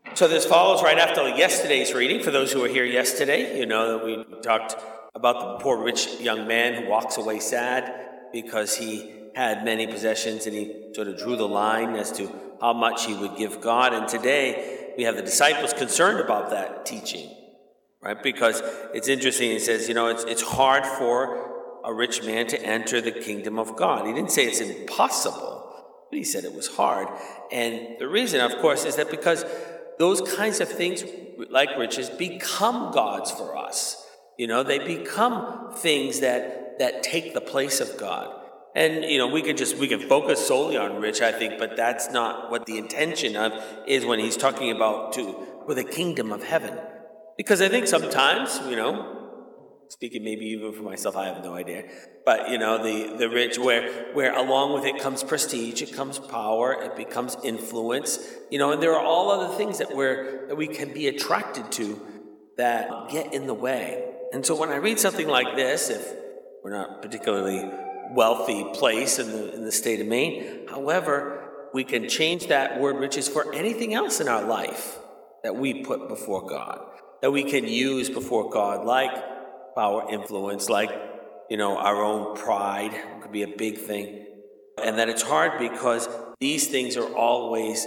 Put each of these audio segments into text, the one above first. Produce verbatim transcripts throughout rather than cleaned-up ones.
So this follows right after yesterday's reading. For those who were here yesterday, you know that we talked about the poor rich young man who walks away sad because he had many possessions, and he sort of drew the line as to how much he would give God. And today we have the disciples concerned about that teaching, right? Because it's interesting. He says, you know, it's it's hard for a rich man to enter the kingdom of God. He didn't say it's impossible, but he said it was hard. And the reason, of course, is that because those kinds of things, like riches, become gods for us. You know, they become things that that take the place of God. And, you know, we can just, we can focus solely on rich, I think, but that's not what the intention of is when he's talking about to, with the kingdom of heaven. Because I think sometimes, you know, speaking maybe even for myself, I have no idea, but, you know, the, the rich, where, where along with it comes prestige, it comes power, it becomes influence, you know, and there are all other things that we're, that we can be attracted to that get in the way. And so when I read something like this, if we're not particularly wealthy place in the in the state of Maine, however, we can change that word riches for anything else in our life that we put before God, that we can use before God, like power, influence, like, you know, our own pride could be a big thing. And that it's hard because these things are always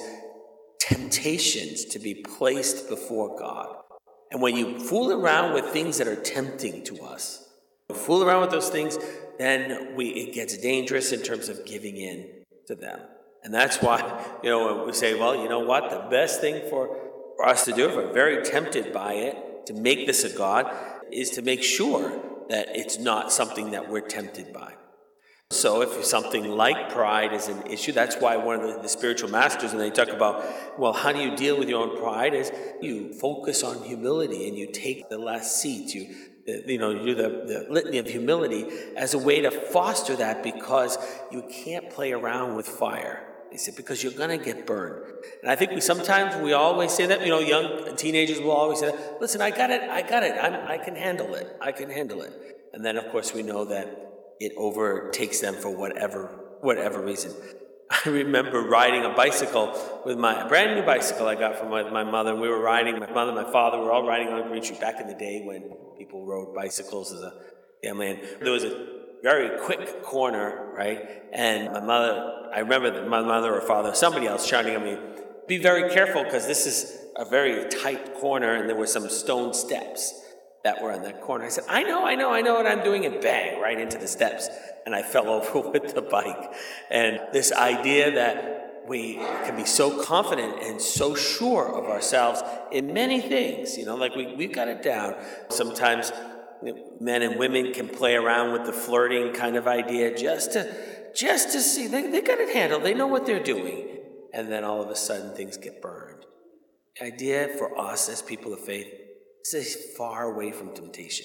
temptations to be placed before God. And when you fool around with things that are tempting to us, fool around with those things, then we it gets dangerous in terms of giving in to them. And that's why, you know, we say, well, you know what, the best thing for, for us to do, if we're very tempted by it, to make this a God, is to make sure that it's not something that we're tempted by. So if something like pride is an issue, that's why one of the, the spiritual masters, when they talk about, well, how do you deal with your own pride, is you focus on humility and you take the last seat. You you know, you do the, the litany of humility as a way to foster that, because you can't play around with fire. They said, because you're going to get burned. And I think we sometimes, we always say that, you know, young teenagers will always say that, listen, I got it, I got it, I'm, I can handle it, I can handle it. And then, of course, we know that it overtakes them for whatever whatever reason. I remember riding a bicycle with my, a brand new bicycle I got from my, my mother. We were riding, my mother and my father were all riding on Green Street back in the day when people rode bicycles as a family. And there was a very quick corner, right? And my mother, I remember that my mother or father, somebody else shouting at me, be very careful because this is a very tight corner, and there were some stone steps that were in that corner. I said, I know, I know, I know what I'm doing, and bang, right into the steps. And I fell over with the bike. And this idea that we can be so confident and so sure of ourselves in many things, you know, like we, we've got it down. Sometimes men and women can play around with the flirting kind of idea just to, just to see, they, they got it handled, they know what they're doing. And then all of a sudden things get burned. The idea for us as people of faith is far away from temptation.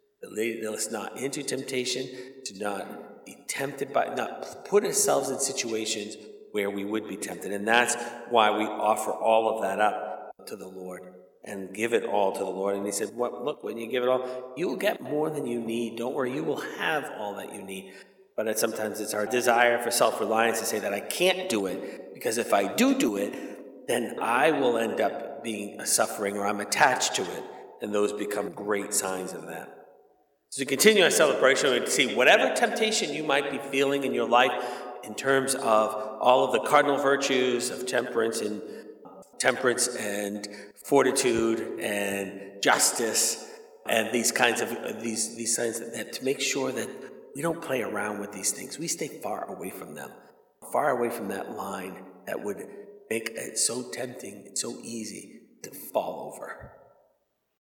Let's not into temptation, to not be tempted by, not put ourselves in situations where we would be tempted. And that's why we offer all of that up to the Lord and give it all to the Lord. And he said, well, look, when you give it all, you will get more than you need. Don't worry, you will have all that you need. But it, sometimes it's our desire for self-reliance to say that I can't do it, because if I do do it, then I will end up being a suffering, or I'm attached to it. And those become great signs of that. So to continue our celebration, we see whatever temptation you might be feeling in your life in terms of all of the cardinal virtues of temperance and temperance and fortitude and justice and these kinds of these these signs that, that to make sure that we don't play around with these things. We stay far away from them, far away from that line that would make it so tempting and so easy to fall over.